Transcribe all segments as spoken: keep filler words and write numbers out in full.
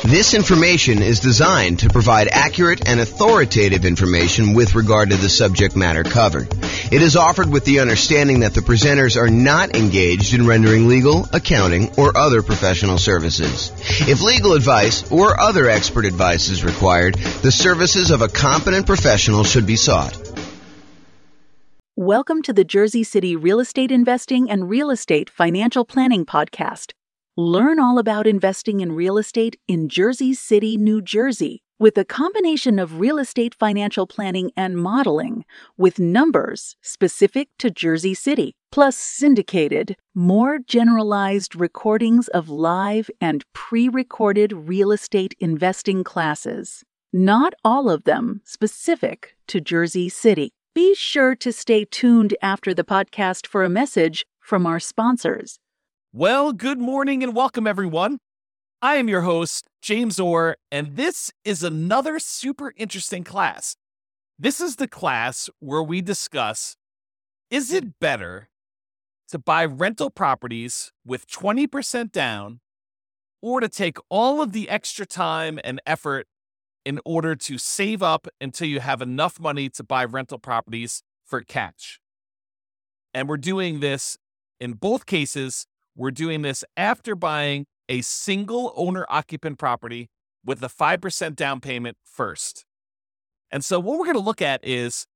This information is designed to provide accurate and authoritative information with regard to the subject matter covered. It is offered with the understanding that the presenters are not engaged in rendering legal, accounting, or other professional services. If legal advice or other expert advice is required, the services of a competent professional should be sought. Welcome to the Jersey City Real Estate Investing and Real Estate Financial Planning Podcast. Learn all about investing in real estate in Jersey City, New Jersey, with a combination of real estate financial planning and modeling, with numbers specific to Jersey City, plus syndicated, more generalized recordings of live and pre-recorded real estate investing classes. Not all of them specific to Jersey City. Be sure to stay tuned after the podcast for a message from our sponsors. Well, good morning and welcome, everyone. I am your host, James Orr, and this is another super interesting class. This is the class where we discuss, is it better to buy rental properties with twenty percent down or to take all of the extra time and effort in order to save up until you have enough money to buy rental properties for cash? And we're doing this in both cases. We're doing this after buying a single owner-occupant property with a five percent down payment first. And so what we're going to look at is,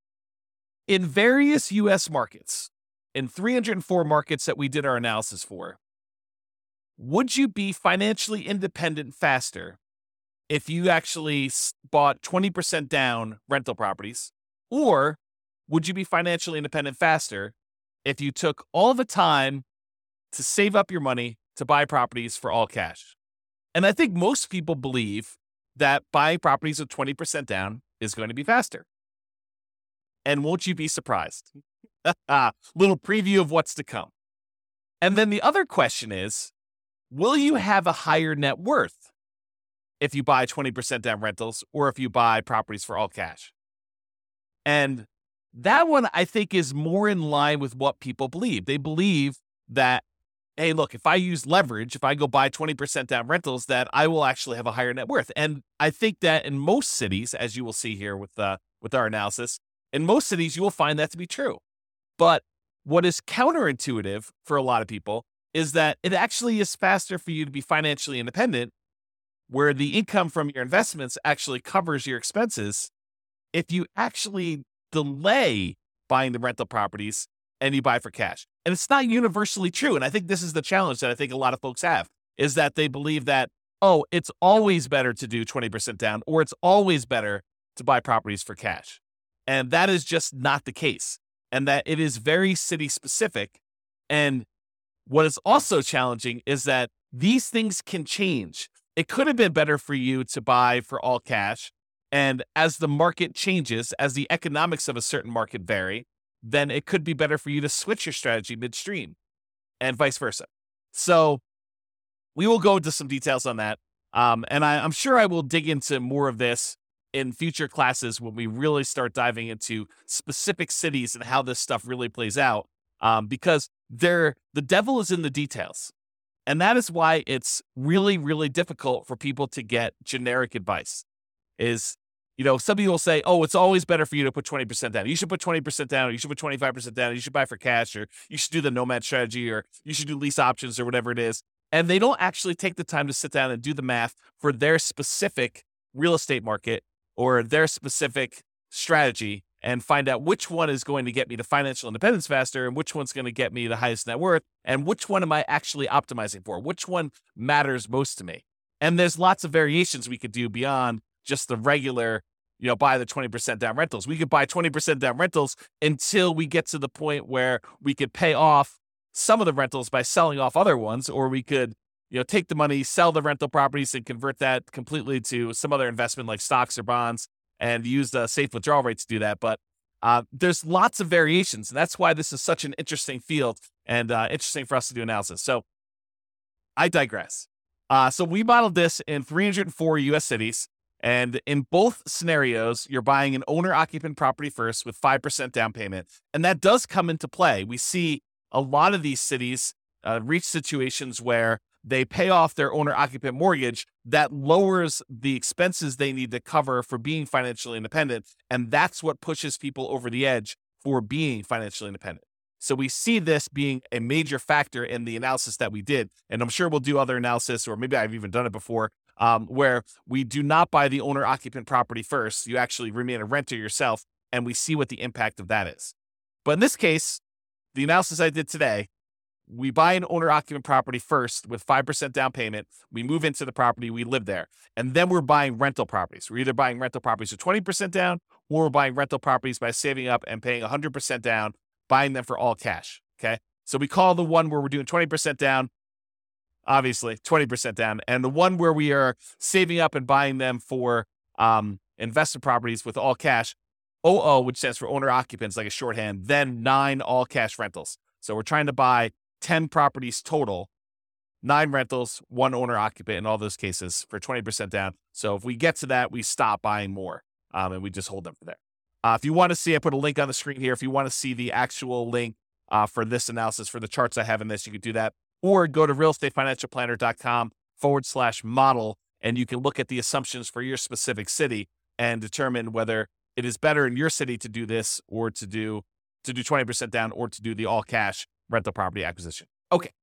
in various U S markets, in three hundred four markets that we did our analysis for, would you be financially independent faster if you actually bought twenty percent down rental properties? Or would you be financially independent faster if you took all the time to save up your money to buy properties for all cash? And I think most people believe that buying properties with twenty percent down is going to be faster. And won't you be surprised? Little preview of what's to come. And then the other question is, will you have a higher net worth if you buy twenty percent down rentals or if you buy properties for all cash? And that one, I think, is more in line with what people believe. They believe that, hey, look, if I use leverage, if I go buy twenty percent down rentals, that I will actually have a higher net worth. And I think that in most cities, as you will see here with uh, with our analysis, in most cities, you will find that to be true. But what is counterintuitive for a lot of people is that it actually is faster for you to be financially independent, where the income from your investments actually covers your expenses, if you actually delay buying the rental properties and you buy for cash. And it's not universally true. And I think this is the challenge that I think a lot of folks have, is that they believe that, oh, it's always better to do twenty percent down, or it's always better to buy properties for cash. And that is just not the case. And that it is very city specific. And what is also challenging is that these things can change. It could have been better for you to buy for all cash. And as the market changes, as the economics of a certain market vary, then it could be better for you to switch your strategy midstream and vice versa. So we will go into some details on that. Um, and I, I'm sure I will dig into more of this in future classes when we really start diving into specific cities and how this stuff really plays out, um, because there, the devil is in the details. And that is why it's really, really difficult for people to get generic advice. Is You know, some people will say, oh, it's always better for you to put twenty percent down. You should put twenty percent down, or you should put twenty-five percent down, or you should buy for cash, or you should do the nomad strategy, or you should do lease options, or whatever it is. And they don't actually take the time to sit down and do the math for their specific real estate market or their specific strategy and find out which one is going to get me to financial independence faster and which one's going to get me the highest net worth and which one am I actually optimizing for, which one matters most to me. And there's lots of variations we could do beyond just the regular, you know, buy the twenty percent down rentals. We could buy twenty percent down rentals until we get to the point where we could pay off some of the rentals by selling off other ones, or we could, you know, take the money, sell the rental properties and convert that completely to some other investment like stocks or bonds and use the safe withdrawal rate to do that. But uh, there's lots of variations. And that's why this is such an interesting field and uh, interesting for us to do analysis. So I digress. Uh, so we modeled this in three hundred four U S cities. And in both scenarios, you're buying an owner-occupant property first with five percent down payment. And that does come into play. We see a lot of these cities uh, reach situations where they pay off their owner-occupant mortgage. That lowers the expenses they need to cover for being financially independent, and that's what pushes people over the edge for being financially independent. So we see this being a major factor in the analysis that we did, and I'm sure we'll do other analysis, or maybe I've even done it before, um, where we do not buy the owner-occupant property first. You actually remain a renter yourself, and we see what the impact of that is. But in this case, the analysis I did today, we buy an owner-occupant property first with five percent down payment. We move into the property, we live there. And then we're buying rental properties. We're either buying rental properties with twenty percent down, or we're buying rental properties by saving up and paying one hundred percent down, buying them for all cash, okay? So we call the one where we're doing twenty percent down, obviously, twenty percent down. And the one where we are saving up and buying them for um, investment properties with all cash, O O, which stands for owner occupants, like a shorthand, then nine all cash rentals. So we're trying to buy ten properties total, nine rentals, one owner occupant in all those cases for twenty percent down. So if we get to that, we stop buying more um, and we just hold them for there. Uh, if you want to see, I put a link on the screen here. If you want to see the actual link uh, for this analysis, for the charts I have in this, you can do that. Or go to realestateFinancialPlanner.com forward slash model, and you can look at the assumptions for your specific city and determine whether it is better in your city to do this or to do to do twenty percent down or to do the all cash rental property acquisition. Okay.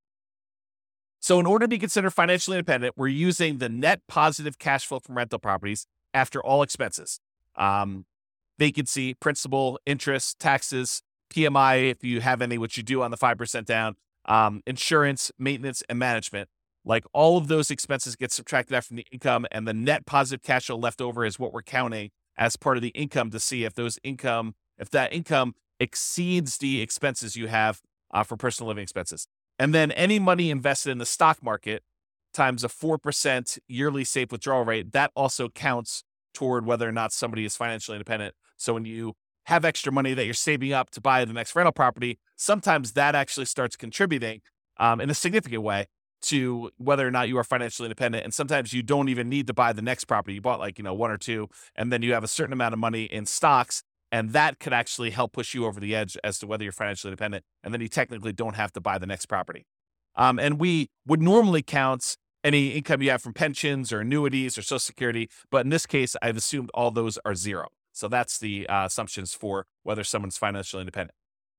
So in order to be considered financially independent, we're using the net positive cash flow from rental properties after all expenses. Um, vacancy, principal, interest, taxes, P M I, if you have any, which you do on the five percent down, um, insurance, maintenance, and management. Like all of those expenses get subtracted out from the income, and the net positive cash flow left over is what we're counting as part of the income to see if those income, if that income exceeds the expenses you have uh, for personal living expenses. And then any money invested in the stock market times a four percent yearly safe withdrawal rate, that also counts toward whether or not somebody is financially independent. So when you have extra money that you're saving up to buy the next rental property, sometimes that actually starts contributing um, in a significant way to whether or not you are financially independent. And sometimes you don't even need to buy the next property. You bought like, you know, one or two, and then you have a certain amount of money in stocks, and that could actually help push you over the edge as to whether you're financially independent. And then you technically don't have to buy the next property. Um, and we would normally count any income you have from pensions or annuities or Social Security. But in this case, I've assumed all those are zero. So that's the uh, assumptions for whether someone's financially independent.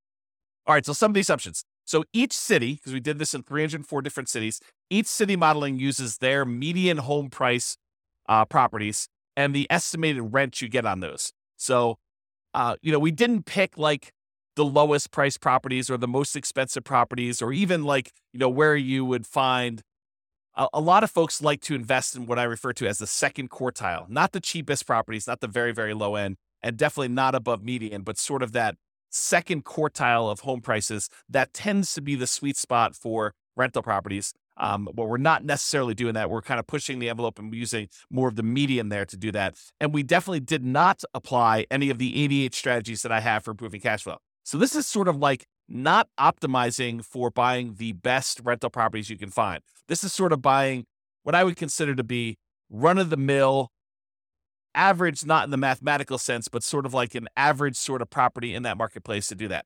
All right, so some of the assumptions. So each city, because we did this in three hundred four different cities, each city modeling uses their median home price uh, properties and the estimated rent you get on those. So, uh, you know, we didn't pick like the lowest price properties or the most expensive properties, or even like, you know, where you would find a, a lot of folks like to invest in what I refer to as the second quartile, not the cheapest properties, not the very, very low end, and definitely not above median, but sort of that second quartile of home prices. That tends to be the sweet spot for rental properties. Um, but we're not necessarily doing that. We're kind of pushing the envelope and using more of the median there to do that. And we definitely did not apply any of the eighty-eight strategies that I have for improving cash flow. So this is sort of like not optimizing for buying the best rental properties you can find. This is sort of buying what I would consider to be run-of-the-mill, average, not in the mathematical sense, but sort of like an average sort of property in that marketplace to do that.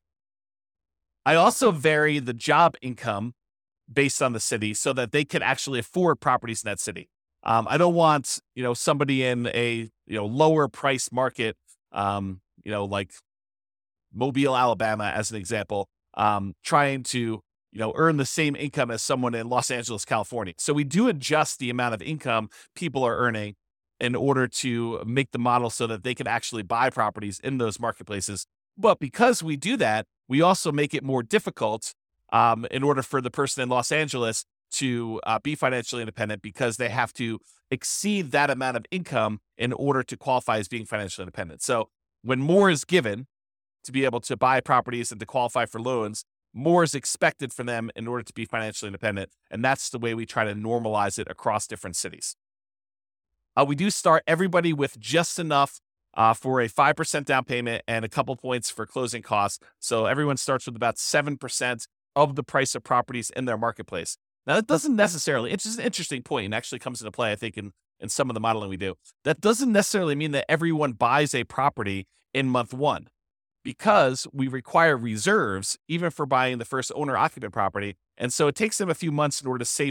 I also vary the job income based on the city so that they can actually afford properties in that city. Um, I don't want, you know, somebody in a, you know, lower price market, um, you know, like Mobile, Alabama, as an example, um, trying to, you know, earn the same income as someone in Los Angeles, California. So we do adjust the amount of income people are earning in order to make the model so that they can actually buy properties in those marketplaces. But because we do that, we also make it more difficult um, in order for the person in Los Angeles to uh, be financially independent, because they have to exceed that amount of income in order to qualify as being financially independent. So when more is given to be able to buy properties and to qualify for loans, more is expected from them in order to be financially independent. And that's the way we try to normalize it across different cities. Uh, we do start everybody with just enough uh, for a five percent down payment and a couple points for closing costs. So everyone starts with about seven percent of the price of properties in their marketplace. Now, that doesn't necessarily, it's just an interesting point and actually comes into play, I think, in, in some of the modeling we do. That doesn't necessarily mean that everyone buys a property in month one, because we require reserves even for buying the first owner-occupant property. And so it takes them a few months in order to save up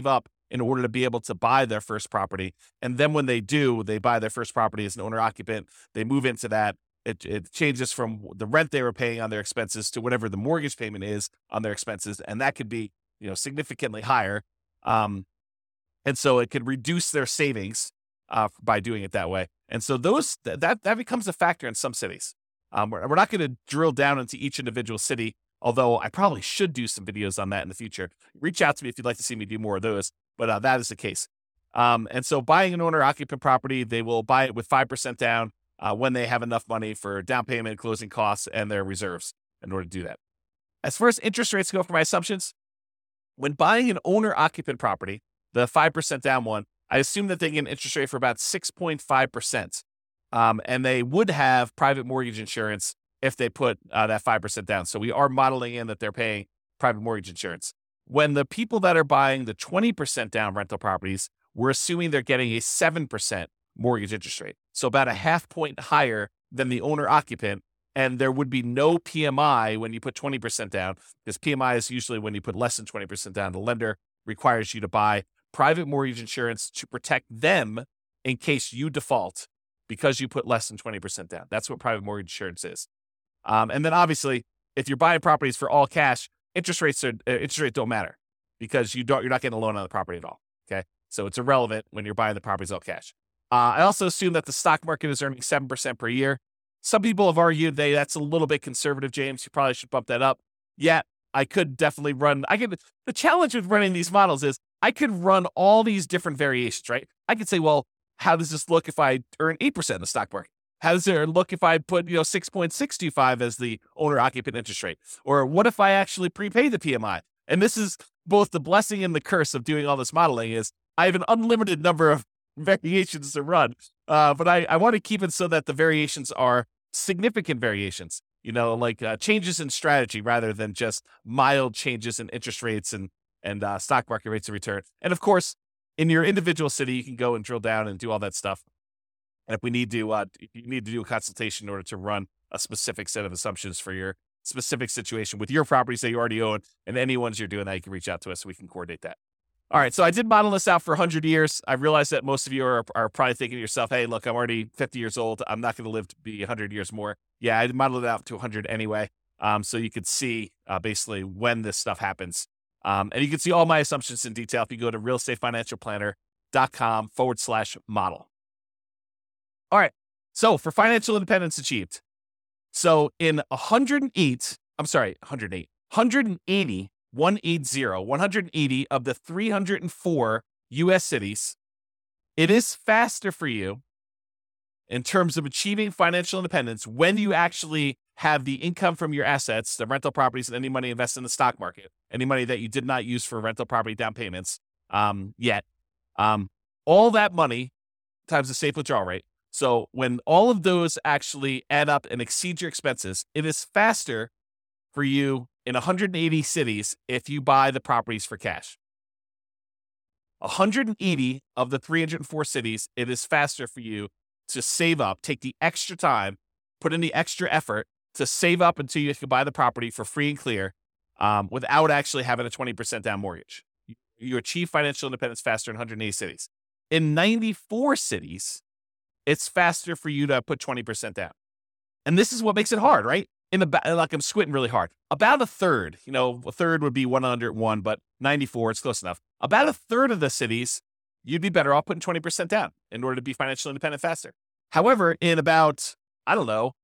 in order to be able to buy their first property. And then when they do, they buy their first property as an owner occupant, they move into that. It, it changes from the rent they were paying on their expenses to whatever the mortgage payment is on their expenses. And that could be, you know, significantly higher. Um, and so it could reduce their savings uh, by doing it that way. And so those th- that that becomes a factor in some cities. Um, we're, we're not going to drill down into each individual city, although I probably should do some videos on that in the future. Reach out to me if you'd like to see me do more of those, but uh, that is the case. Um, and so buying an owner-occupant property, they will buy it with five percent down uh, when they have enough money for down payment, closing costs, and their reserves in order to do that. As far as interest rates go for my assumptions, when buying an owner-occupant property, the five percent down one, I assume that they get an interest rate for about six point five percent. Um, and they would have private mortgage insurance if they put uh, that five percent down. So we are modeling in that they're paying private mortgage insurance. When the people that are buying the twenty percent down rental properties, we're assuming they're getting a seven percent mortgage interest rate. So about a half point higher than the owner occupant. And there would be no P M I when you put twenty percent down, because P M I is usually when you put less than twenty percent down. The lender requires you to buy private mortgage insurance to protect them in case you default because you put less than twenty percent down. That's what private mortgage insurance is. Um, and then obviously, if you're buying properties for all cash, interest rates are uh, interest rates don't matter because you don't you're not getting a loan on the property at all. Okay, so it's irrelevant when you're buying the properties all cash. Uh, I also assume that the stock market is earning seven percent per year. Some people have argued they that's a little bit conservative, James. You probably should bump that up. Yeah, I could definitely run. I could. The challenge with running these models is I could run all these different variations, right? I could say, well, how does this look if I earn eight percent in the stock market? How does it look if I put, you know, six point six two five as the owner occupant interest rate? Or what if I actually prepay the P M I? And this is both the blessing and the curse of doing all this modeling is I have an unlimited number of variations to run. Uh, but I, I want to keep it so that the variations are significant variations, you know, like uh, changes in strategy rather than just mild changes in interest rates and, and uh, stock market rates of return. And of course, in your individual city, you can go and drill down and do all that stuff. And if we need to, uh, if you need to do a consultation in order to run a specific set of assumptions for your specific situation with your properties that you already own and any ones you're doing that, you can reach out to us so we can coordinate that. All right, so I did model this out for one hundred years. I realize that most of you are, are probably thinking to yourself, hey, look, I'm already fifty years old. I'm not going to live to be one hundred years more. Yeah, I modeled it out to one hundred anyway, um, so you could see uh, basically when this stuff happens. Um, and you can see all my assumptions in detail if you go to realestatefinancialplanner.com forward slash model. All right, so for financial independence achieved. So in one hundred eight, I'm sorry, one hundred eight, one hundred eighty, one eighty, one hundred eighty of the three hundred four U S cities, it is faster for you in terms of achieving financial independence when you actually have the income from your assets, the rental properties, and any money invested in the stock market, any money that you did not use for rental property down payments um, yet. Um, all that money times the safe withdrawal rate. So when all of those actually add up and exceed your expenses, it is faster for you in one hundred eighty cities if you buy the properties for cash. one hundred eighty of the three hundred four cities, it is faster for you to save up, take the extra time, put in the extra effort to save up until you can buy the property for free and clear um, without actually having a twenty percent down mortgage. You, you achieve financial independence faster in one hundred eighty cities. In ninety-four cities, it's faster for you to put twenty percent down. And this is what makes it hard, right? In the like I'm squinting really hard. About a third, you know, a third would be one hundred one, but ninety-four, it's close enough. About a third of the cities, you'd be better off putting twenty percent down in order to be financially independent faster. However, in about, I don't know,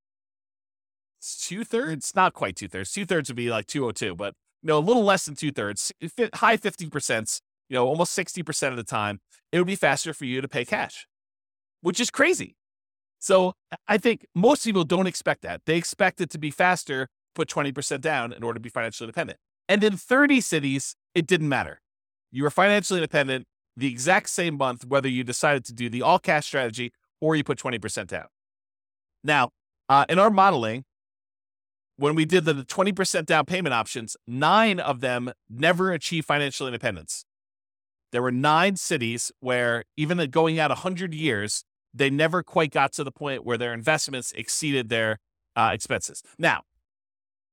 two thirds, not quite two thirds. Two thirds would be like two oh two, but you know, a little less than two thirds, high fifty percent, you know, almost sixty percent of the time, it would be faster for you to pay cash, which is crazy. So I think most people don't expect that. They expect it to be faster, put twenty percent down in order to be financially independent. And in thirty cities, it didn't matter. You were financially independent the exact same month, whether you decided to do the all cash strategy or you put twenty percent down. Now, uh, in our modeling, when we did the twenty percent down payment options, nine of them never achieved financial independence. There were nine cities where even going out one hundred years, they never quite got to the point where their investments exceeded their uh, expenses. Now,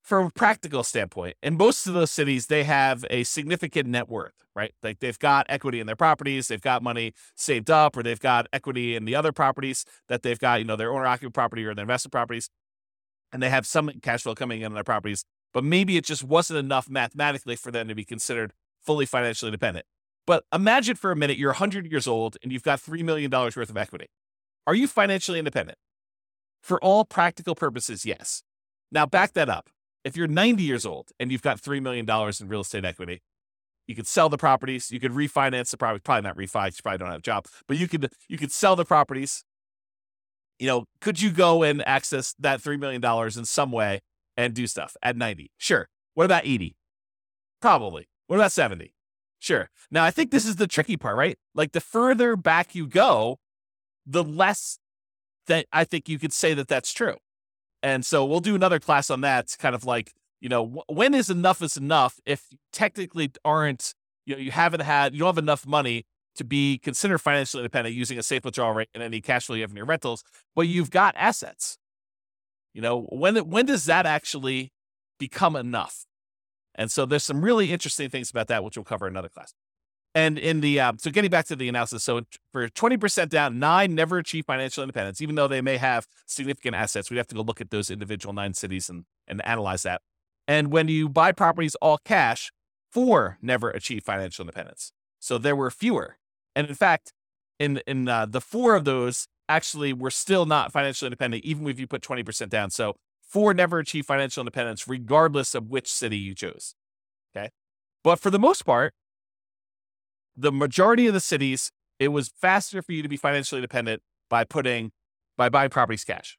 from a practical standpoint, in most of those cities, they have a significant net worth, right? Like they've got equity in their properties, they've got money saved up, or they've got equity in the other properties that they've got, you know, their owner-occupied property or their investment properties, and they have some cash flow coming in on their properties, but maybe it just wasn't enough mathematically for them to be considered fully financially independent. But imagine for a minute, you're one hundred years old and you've got three million dollars worth of equity. Are you financially independent? For all practical purposes, yes. Now back that up. If you're ninety years old and you've got three million dollars in real estate equity, you could sell the properties, you could refinance the property, probably not refi, you probably don't have a job, but you could you could sell the properties. You know, could you go and access that three million dollars in some way and do stuff at ninety? Sure. What about eighty? Probably. What about seventy? Sure. Now, I think this is the tricky part, right? Like the further back you go, the less that I think you could say that that's true. And so we'll do another class on that. It's kind of like, you know, when is enough is enough if you technically aren't, you know, you haven't had, you don't have enough money to be considered financially independent using a safe withdrawal rate and any cash flow you have in your rentals, but you've got assets. You know, when, when does that actually become enough? And so there's some really interesting things about that, which we'll cover in another class. And in the, um, so getting back to the analysis, so for twenty percent down, nine never achieve financial independence, even though they may have significant assets. We'd have to go look at those individual nine cities and, and analyze that. And when you buy properties all cash, four never achieve financial independence. So there were fewer. And in fact, in, in uh, the four of those actually were still not financially independent, even if you put twenty percent down. So four never achieve financial independence, regardless of which city you chose. Okay. But for the most part, the majority of the cities, it was faster for you to be financially independent by putting, by buying properties cash.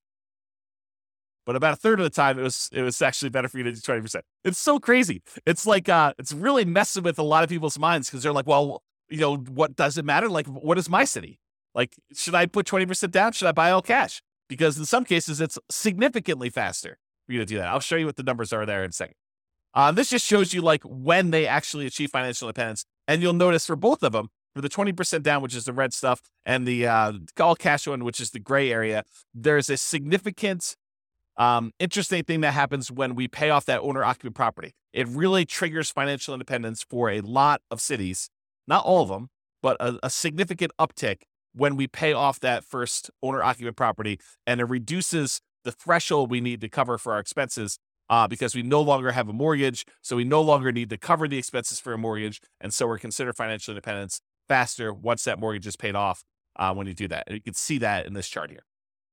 But about a third of the time, it was it was actually better for you to do twenty percent. It's so crazy. It's like, uh, it's really messing with a lot of people's minds because they're like, well, you know, what does it matter? Like, what is my city? Like, should I put twenty percent down? Should I buy all cash? Because in some cases, it's significantly faster for you to do that. I'll show you what the numbers are there in a second. Uh, this just shows you like when they actually achieve financial independence. And you'll notice for both of them, for the twenty percent down, which is the red stuff, and the uh, all cash one, which is the gray area, there's a significant, um, interesting thing that happens when we pay off that owner-occupied property. It really triggers financial independence for a lot of cities, not all of them, but a, a significant uptick when we pay off that first owner-occupied property, and it reduces the threshold we need to cover for our expenses. Uh, because we no longer have a mortgage, so we no longer need to cover the expenses for a mortgage, and so we're considered financial independence faster once that mortgage is paid off uh, when you do that. And you can see that in this chart here.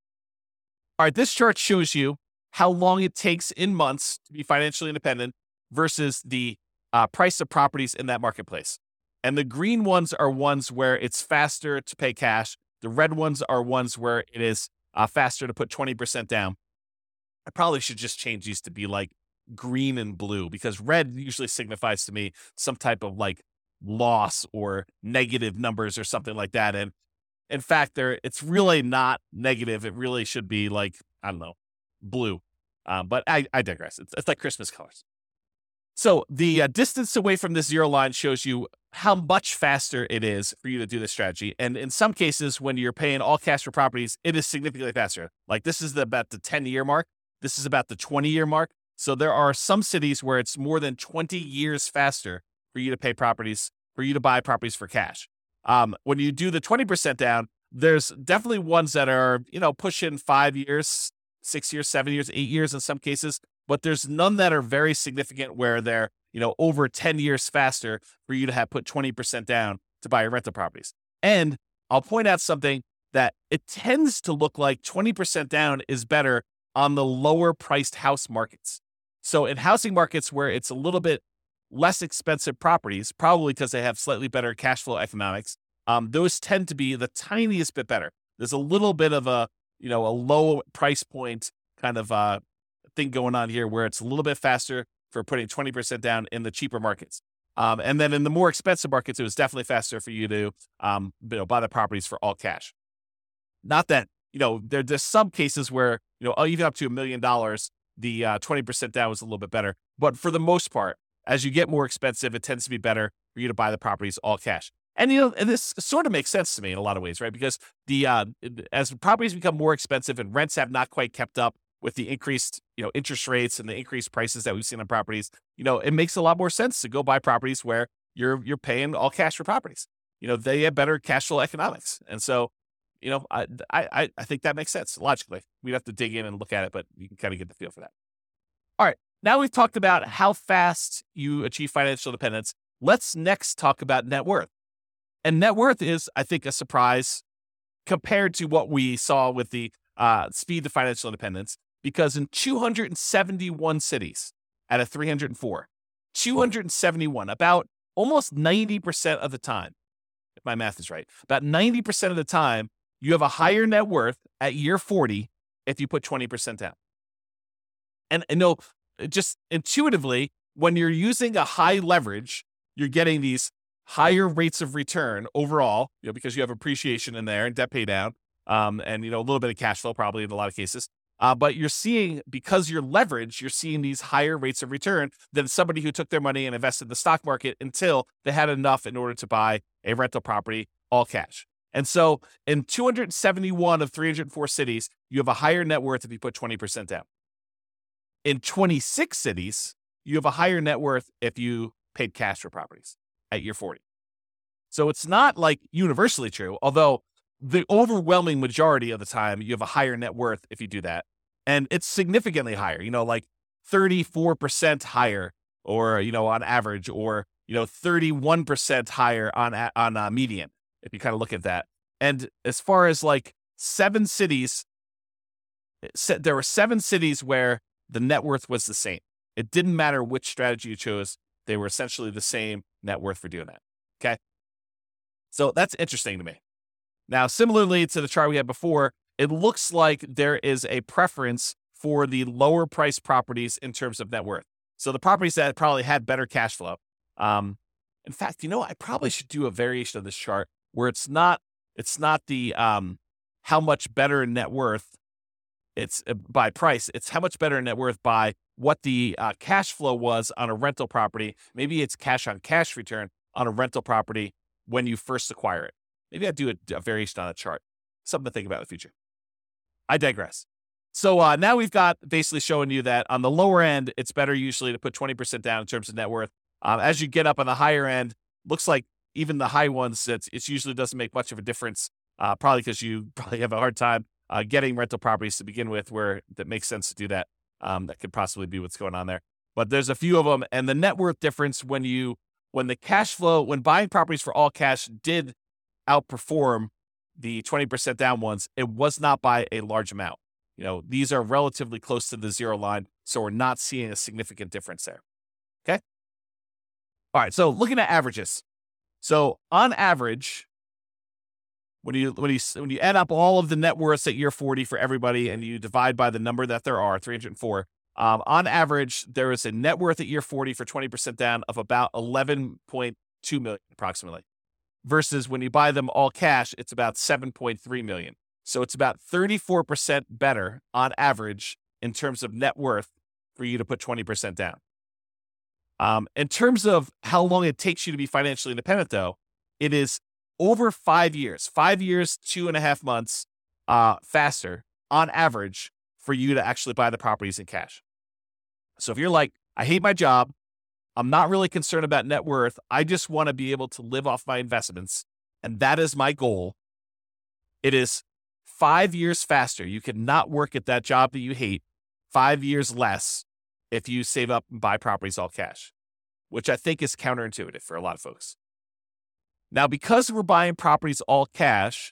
All right, this chart shows you how long it takes in months to be financially independent versus the uh, price of properties in that marketplace. And the green ones are ones where it's faster to pay cash. The red ones are ones where it is uh, faster to put twenty percent down. I probably should just change these to be like green and blue because red usually signifies to me some type of like loss or negative numbers or something like that. And in fact, there it's really not negative. It really should be like, I don't know, blue. Um, but I, I digress. It's, it's like Christmas colors. So the uh, distance away from this zero line shows you how much faster it is for you to do this strategy. And in some cases, when you're paying all cash for properties, it is significantly faster. Like this is the, about the ten year mark. This is about the twenty year mark. So there are some cities where it's more than twenty years faster for you to pay properties, for you to buy properties for cash. Um, when you do the twenty percent down, there's definitely ones that are, you know, pushing five years, six years, seven years, eight years in some cases, but there's none that are very significant where they're, you know, over ten years faster for you to have put twenty percent down to buy your rental properties. And I'll point out something that it tends to look like twenty percent down is better on the lower priced house markets. So in housing markets where it's a little bit less expensive properties, probably because they have slightly better cash flow economics, um, those tend to be the tiniest bit better. There's a little bit of a, you know, a low price point kind of uh, thing going on here where it's a little bit faster for putting twenty percent down in the cheaper markets. Um, and then in the more expensive markets, it was definitely faster for you to um, you know, buy the properties for all cash. Not that, you know, there, there's some cases where, you know, even up to a million dollars, the uh, twenty percent down was a little bit better. But for the most part, as you get more expensive, it tends to be better for you to buy the properties all cash. And, you know, and this sort of makes sense to me in a lot of ways, right? Because the uh, as properties become more expensive and rents have not quite kept up with the increased, you know, interest rates and the increased prices that we've seen on properties, you know, it makes a lot more sense to go buy properties where you're you're paying all cash for properties. You know, they have better cash flow economics. And so, you know, I I I think that makes sense logically. We'd have to dig in and look at it, but you can kind of get the feel for that. All right. Now we've talked about how fast you achieve financial independence. Let's next talk about net worth. And net worth is, I think, a surprise compared to what we saw with the uh, speed to financial independence, because in two hundred seventy-one cities out of three hundred four, two hundred seventy-one, about almost ninety percent of the time, if my math is right, about ninety percent of the time, you have a higher net worth at year forty if you put twenty percent down. And, and no, just intuitively, when you're using a high leverage, you're getting these higher rates of return overall, you know, because you have appreciation in there and debt pay down, um, and, you know, a little bit of cash flow probably in a lot of cases. Uh, but you're seeing, because you're leveraged, you're seeing these higher rates of return than somebody who took their money and invested in the stock market until they had enough in order to buy a rental property all cash. And so in two hundred seventy-one of three hundred four cities, you have a higher net worth if you put twenty percent down. In twenty-six cities, you have a higher net worth if you paid cash for properties at year forty. So it's not like universally true, although the overwhelming majority of the time, you have a higher net worth if you do that. And it's significantly higher, you know, like thirty-four percent higher, or, you know, on average, or, you know, thirty-one percent higher on, on uh, median, if you kind of look at that. And as far as like seven cities, there were seven cities where the net worth was the same. It didn't matter which strategy you chose. They were essentially the same net worth for doing that. Okay. So that's interesting to me. Now, similarly to the chart we had before, it looks like there is a preference for the lower price properties in terms of net worth. So the properties that probably had better cash flow. Um, in fact, you know, I probably should do a variation of this chart where it's not, it's not the, um, how much better net worth it's uh, by price. It's how much better net worth by what the uh, cash flow was on a rental property. Maybe it's cash on cash return on a rental property when you first acquire it. Maybe I'd do a, a variation on a chart. Something to think about in the future. I digress. So uh, now we've got basically showing you that on the lower end, it's better usually to put twenty percent down in terms of net worth. Um, as you get up on the higher end, looks like even the high ones, it's, it usually doesn't make much of a difference, uh, probably because you probably have a hard time uh, getting rental properties to begin with where that makes sense to do that. Um, that could possibly be what's going on there. But there's a few of them. And the net worth difference when you, when the cash flow, when buying properties for all cash did outperform the twenty percent down ones, it was not by a large amount. You know, these are relatively close to the zero line, so we're not seeing a significant difference there. Okay. All right. So looking at averages. So on average, when you when you when you add up all of the net worths at year forty for everybody, and you divide by the number that there are, three hundred four, um, on average, there is a net worth at year forty for twenty percent down of about eleven point two million approximately. Versus when you buy them all cash, it's about seven point three million. So it's about thirty-four percent better on average in terms of net worth for you to put twenty percent down. Um, in terms of how long it takes you to be financially independent, though, it is over five years, five years, two and a half months uh, faster on average for you to actually buy the properties in cash. So if you're like, I hate my job, I'm not really concerned about net worth, I just want to be able to live off my investments, and that is my goal, it is five years faster. You can not work at that job that you hate, five years less if you save up and buy properties all cash, which I think is counterintuitive for a lot of folks. Now, because we're buying properties all cash,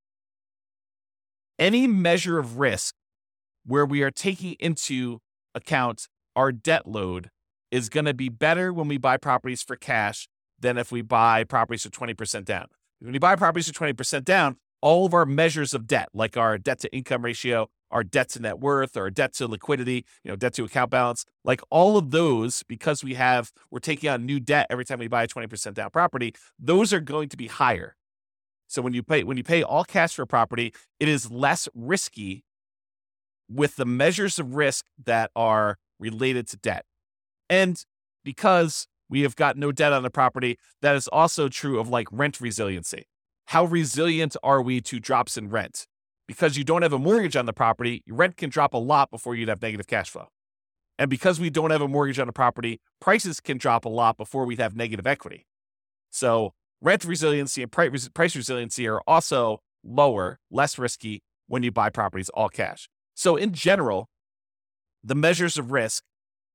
any measure of risk where we are taking into account our debt load is going to be better when we buy properties for cash than if we buy properties for twenty percent down. When you buy properties for twenty percent down, all of our measures of debt, like our debt to income ratio, our debt to net worth, or debt to liquidity, you know, debt to account balance, like all of those, because we have, we're taking on new debt every time we buy a twenty percent down property, those are going to be higher. So when you pay, when you pay all cash for a property, it is less risky with the measures of risk that are related to debt. And because we have got no debt on the property, that is also true of like rent resiliency. How resilient are we to drops in rent? because you don't have a mortgage on the property, your rent can drop a lot before you'd have negative cash flow. And because we don't have a mortgage on the property, prices can drop a lot before we'd have negative equity. So rent resiliency and price resiliency are also lower, less risky when you buy properties all cash. So in general, the measures of risk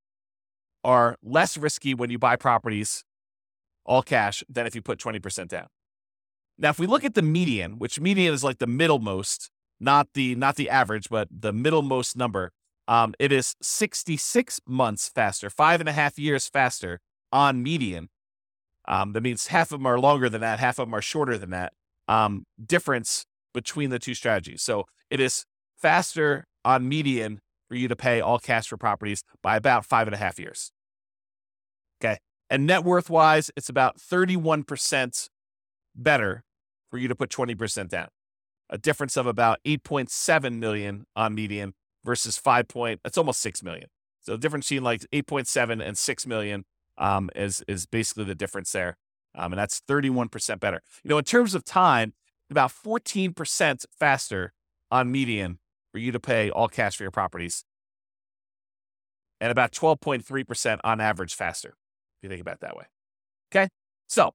are less risky when you buy properties all cash than if you put twenty percent down. Now, if we look at the median, which median is like the middlemost, not the not the average, but the middlemost number, um, it is sixty-six months faster, five and a half years faster on median. Um, that means half of them are longer than that, half of them are shorter than that. Um, difference between the two strategies. So it is faster on median for you to pay all cash for properties by about five and a half years. Okay. And net worth wise, it's about thirty-one percent better for you to put twenty percent down. A difference of about eight point seven million on median versus five point, it's almost six million. So the difference between like eight point seven and six million um, is, is basically the difference there. Um, and that's thirty-one percent better. You know, in terms of time, about fourteen percent faster on median for you to pay all cash for your properties. And about twelve point three percent on average faster, if you think about it that way. Okay. So,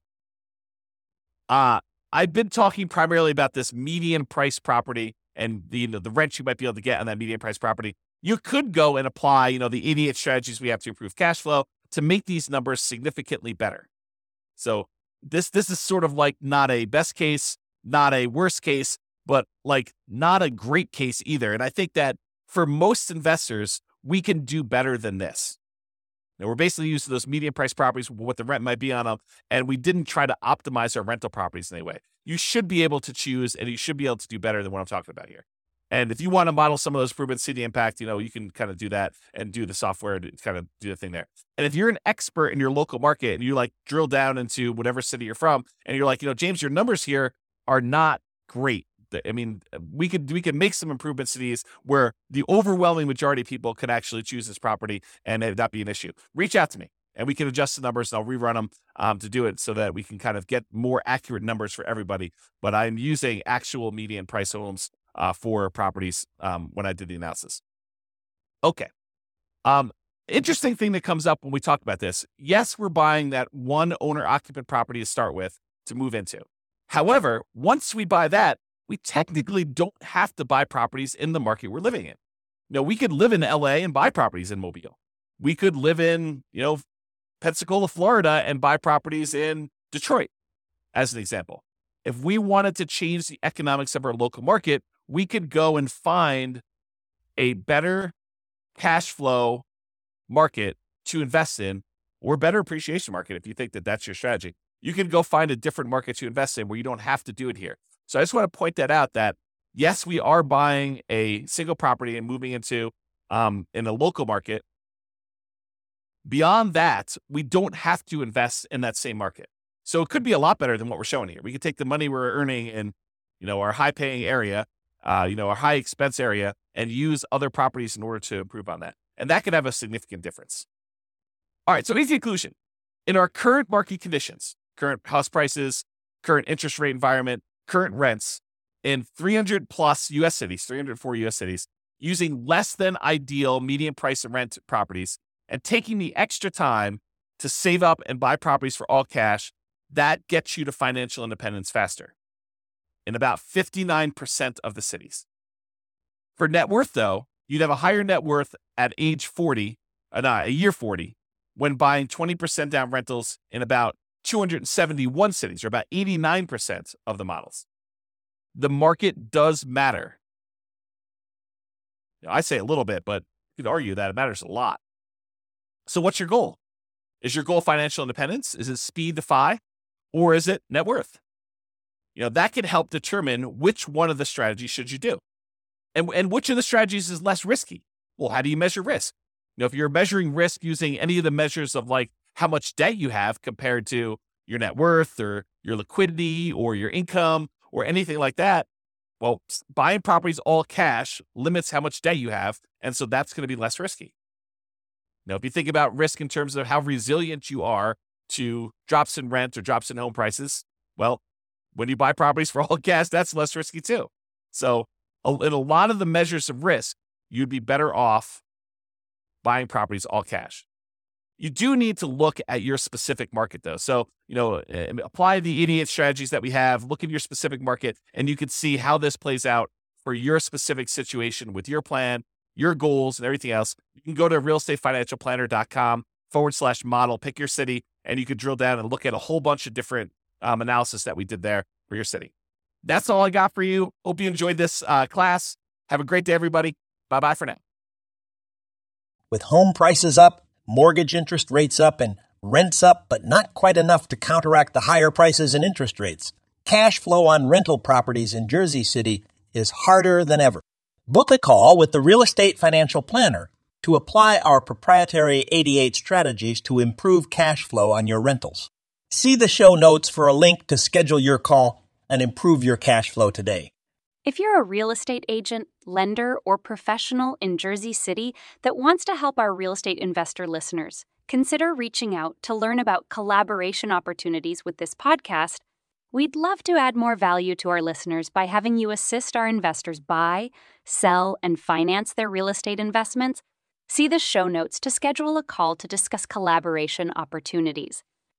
uh, I've been talking primarily about this median price property and the, you know, the rent you might be able to get on that median price property. You could go and apply, you know, the eighty-eight strategies we have to improve cash flow to make these numbers significantly better. So this, this is sort of like not a best case, not a worst case, but like not a great case either. And I think that for most investors, we can do better than this. Now, we're basically using those median price properties, what the rent might be on them, and we didn't try to optimize our rental properties in any way. You should be able to choose, and you should be able to do better than what I'm talking about here. And if you want to model some of those improvements, see the impact, you know, you can kind of do that and do the software to kind of do the thing there. And if you're an expert in your local market and you like drill down into whatever city you're from, and you're like, you know, James, your numbers here are not great. I mean, we could we could make some improvements to these where the overwhelming majority of people could actually choose this property and it would not be an issue. Reach out to me and we can adjust the numbers and I'll rerun them um, to do it so that we can kind of get more accurate numbers for everybody. But I'm using actual median price homes uh, for properties um, when I did the analysis. Okay. Um, interesting thing that comes up when we talk about this. Yes, we're buying that one owner occupant property to start with to move into. However, once we buy that, we technically don't have to buy properties in the market we're living in. You know, we could live in L A and buy properties in Mobile. We could live in, you know, Pensacola, Florida and buy properties in Detroit, as an example. If we wanted to change the economics of our local market, we could go and find a better cash flow market to invest in or better appreciation market if you think that that's your strategy. You can go find a different market to invest in where you don't have to do it here. So I just want to point that out that, yes, we are buying a single property and moving into um, in a local market. Beyond that, we don't have to invest in that same market. So it could be a lot better than what we're showing here. We could take the money we're earning in, you know, our high-paying area, uh, you know, our high-expense area, and use other properties in order to improve on that. And that could have a significant difference. All right, so easy conclusion. In our current market conditions, current house prices, current interest rate environment, current rents in three hundred plus U S cities, three hundred four U S cities, using less than ideal median price and rent properties and taking the extra time to save up and buy properties for all cash, that gets you to financial independence faster in about fifty-nine percent of the cities. For net worth, though, you'd have a higher net worth at age forty, uh, no, a year forty, when buying twenty percent down rentals in about two hundred seventy-one cities, or about eighty-nine percent of the models. The market does matter. You know, I say a little bit, but you could argue that it matters a lot. So what's your goal? Is your goal financial independence? Is it speed to F I? Or is it net worth? You know, that can help determine which one of the strategies should you do. And, and which of the strategies is less risky? Well, how do you measure risk? You know, if you're measuring risk using any of the measures of like how much debt you have compared to your net worth or your liquidity or your income or anything like that, well, buying properties all cash limits how much debt you have. And so that's going to be less risky. Now, if you think about risk in terms of how resilient you are to drops in rent or drops in home prices, well, when you buy properties for all cash, that's less risky too. So a- in a lot of the measures of risk, you'd be better off buying properties all cash. You do need to look at your specific market, though. So, you know, uh, apply the idiot strategies that we have, look at your specific market, and you can see how this plays out for your specific situation with your plan, your goals, and everything else. You can go to realestatefinancialplanner.com forward slash model, pick your city, and you can drill down and look at a whole bunch of different um, analysis that we did there for your city. That's all I got for you. Hope you enjoyed this uh, class. Have a great day, everybody. Bye-bye for now. With home prices up, mortgage interest rates up, and rents up, but not quite enough to counteract the higher prices and interest rates, cash flow on rental properties in Jersey City is harder than ever. Book a call with the Real Estate Financial Planner to apply our proprietary eighty-eight strategies to improve cash flow on your rentals. See the show notes for a link to schedule your call and improve your cash flow today. If you're a real estate agent, lender, or professional in Jersey City that wants to help our real estate investor listeners, consider reaching out to learn about collaboration opportunities with this podcast. We'd love to add more value to our listeners by having you assist our investors buy, sell, and finance their real estate investments. See the show notes to schedule a call to discuss collaboration opportunities.